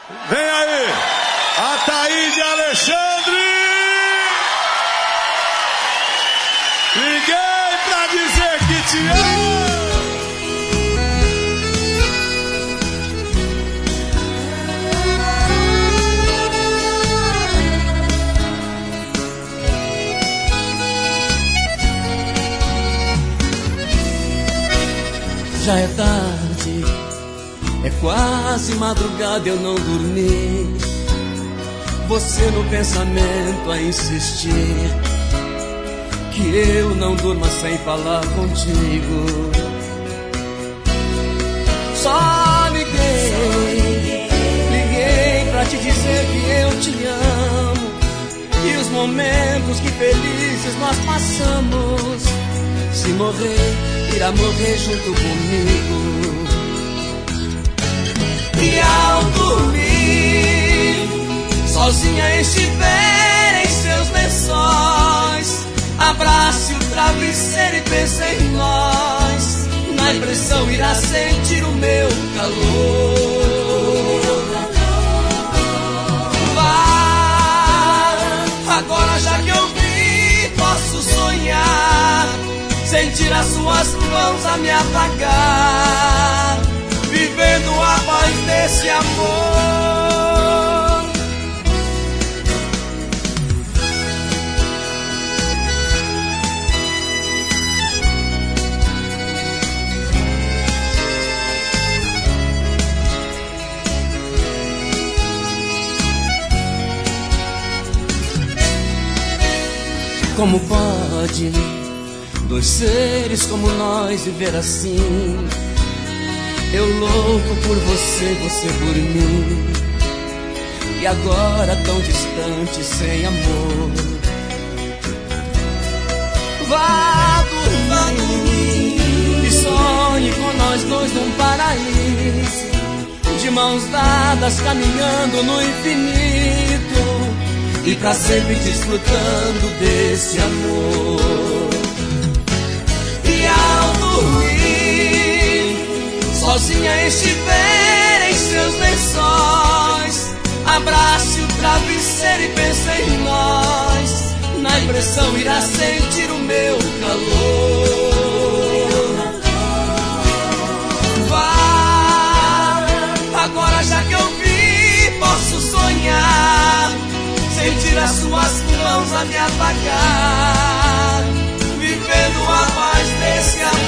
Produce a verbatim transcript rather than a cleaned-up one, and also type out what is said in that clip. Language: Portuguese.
Vem aí, Ataíde Alexandre! Liguei pra dizer que te amo! Já é tarde, é quase madrugada, eu não dormi. Você no pensamento a insistir que eu não durma sem falar contigo. Só liguei, liguei pra te dizer que eu te amo e os momentos que felizes nós passamos. Se morrer, irá morrer junto comigo. E ao dormir, sozinha estiver em seus lençóis, abrace o travesseiro e pense em nós. Na impressão irá sentir o meu calor. Vá, agora já que eu vi, posso sonhar, sentir as suas mãos a me apagar, vivendo a paz desse amor. Como pode dois seres como nós viver assim? Eu louco por você, você por mim, e agora tão distante, sem amor. Vá dormir e sonhe com nós dois num paraíso, de mãos dadas caminhando no infinito, e pra sempre desfrutando desse amor. E ao dormir, sozinha estiver em seus lençóis, abrace o travesseiro e pense em nós. Na impressão irá sentir o meu calor. Vá, agora já que eu vi, posso sonhar, sentir as suas mãos a me apagar, vivendo a paz desse amor.